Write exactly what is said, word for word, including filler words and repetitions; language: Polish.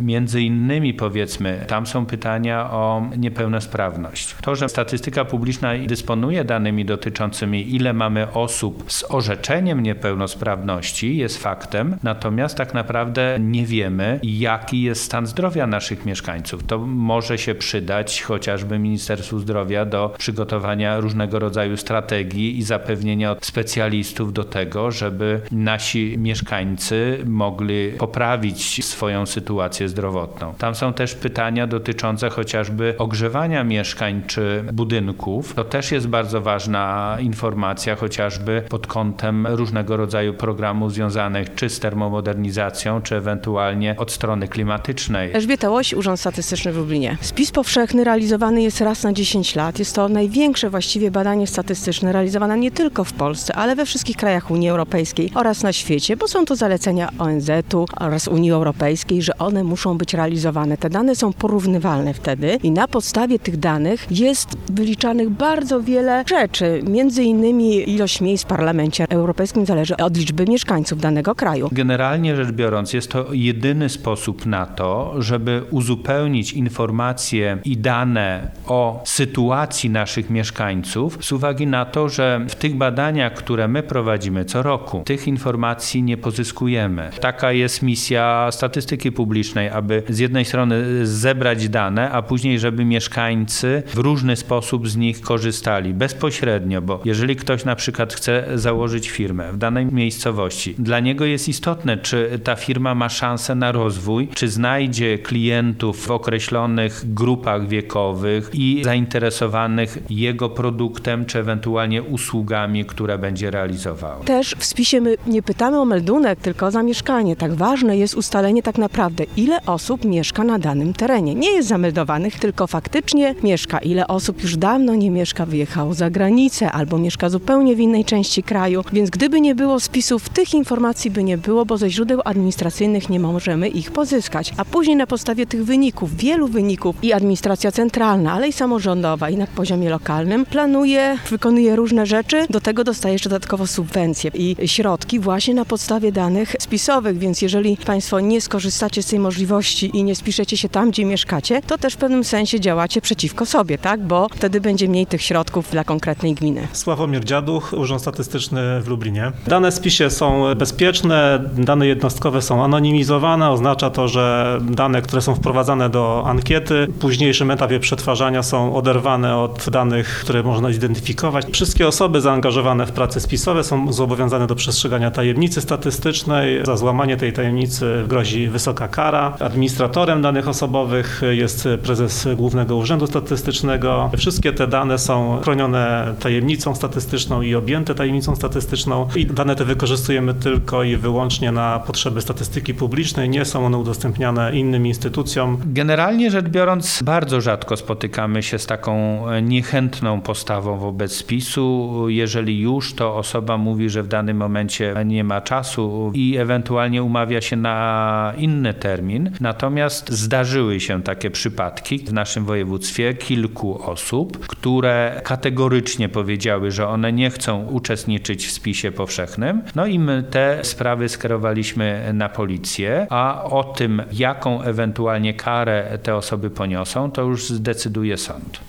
Między innymi powiedzmy, tam są pytania o niepełnosprawność. To, że statystyka publiczna dysponuje danymi dotyczącymi, ile mamy osób z orzeczeniem niepełnosprawności, jest faktem, natomiast tak naprawdę nie wiemy, jaki jest stan zdrowia naszych mieszkańców. To może się przydać chociażby Ministerstwu Zdrowia do przygotowania różnego rodzaju strategii i zapewnienia specjalistów do tego, żeby nasi mieszkańcy mogli poprawić swoją sytuację zdrowotną. Tam są też pytania dotyczące chociażby ogrzewania mieszkań czy budynków. To też jest bardzo ważna informacja, chociażby pod kątem różnego rodzaju programów związanych czy z termomodernizacją, czy ewentualnie od strony klimatycznej. Elżbieta Łoś, Urząd Statystyczny w Lublinie. Spis powszechny realizowany jest raz na dziesięć lat. Jest to największe właściwie badanie statystyczne realizowane nie tylko w Polsce, ale we wszystkich krajach Unii Europejskiej oraz na świecie, bo są to zalecenia O N Z u oraz Unii Europejskiej, że one muszą być realizowane. Te dane są porównywalne wtedy i na podstawie tych danych jest wyliczanych bardzo wiele rzeczy. Między innymi ilość miejsc w Parlamencie Europejskim zależy od liczby mieszkańców danego kraju. Generalnie rzecz biorąc, jest to jedyny sposób na to, żeby uzupełnić informacje i dane o sytuacji naszych mieszkańców z uwagi na to, że w tych badaniach, które my prowadzimy co roku, tych informacji nie pozyskujemy. Taka jest misja statystyki publicznej, aby z jednej strony zebrać dane, a później, żeby mieszkańcy w różny sposób z nich korzystali bezpośrednio, bo jeżeli ktoś na przykład chce założyć firmę w danej miejscowości, dla niego jest istotne, czy ta firma ma szansę na rozwój, czy znajdzie klientów w określonych grupach wiekowych i zainteresowanych jego produktem, czy ewentualnie usługami, które będzie realizował. Też w spisie my nie pytamy o meldunek, tylko o zamieszkanie. Tak ważne jest ustalenie tak naprawdę, ile osób mieszka na danym terenie. Nie jest zameldowanych, tylko faktycznie mieszka. Ile osób już dawno nie mieszka, wyjechało za granicę albo mieszka zupełnie w innej części kraju. Więc gdyby nie było spisów, tych informacji by nie było, bo ze źródeł administracyjnych nie możemy ich pozyskać. A później na podstawie tych wyników, wielu wyników i administracja centralna, ale i samorządowa i na poziomie lokalnym planuje, wykonuje różne rzeczy, do tego dostaje jeszcze dodatkowo subwencje i środki właśnie na podstawie danych spisowych, więc jeżeli Państwo nie skorzystacie z tej możliwości i nie spiszecie się tam, gdzie mieszkacie, to też w pewnym sensie działacie przeciwko sobie, tak? Bo wtedy będzie mniej tych środków dla konkretnej gminy. Sławomir Dziaduch, Urząd Statystyczny w Lublinie. Dane w spisie są bezpieczne, dane jednostkowe są anonimizowane, oznacza to, że dane, które są wprowadzane do ankiety, w późniejszym etapie przetwarzania są oderwane od danych, które można zidentyfikować. Wszystkie osoby zaangażowane w prace spisowe są zobowiązane do przestrzegania tajemnicy statystycznej. Za złamanie tej tajemnicy grozi wysoka kara. Administratorem danych osobowych jest prezes Głównego Urzędu Statystycznego. Wszystkie te dane są chronione tajemnicą statystyczną i objęte tajemnicą statystyczną i dane te wykorzystujemy tylko i wyłącznie na potrzeby statystyki publicznej. Nie są one udostępniane innym instytucjom. Generalnie rzecz biorąc, bardzo rzadko spotykamy się z taką niechętną postawą wobec spisu. Jeżeli już, to osoba mówi, że w danym momencie nie ma czasu i ewentualnie umawia się na inny termin. Natomiast zdarzyły się takie przypadki w naszym województwie kilku osób, które kategorycznie powiedziały, że one nie chcą uczestniczyć w spisie powszechnym. No i my te sprawy skierowaliśmy na policję, a o tym, jaką ewentualnie karę te osoby poniosą, to już zdecyduje sąd.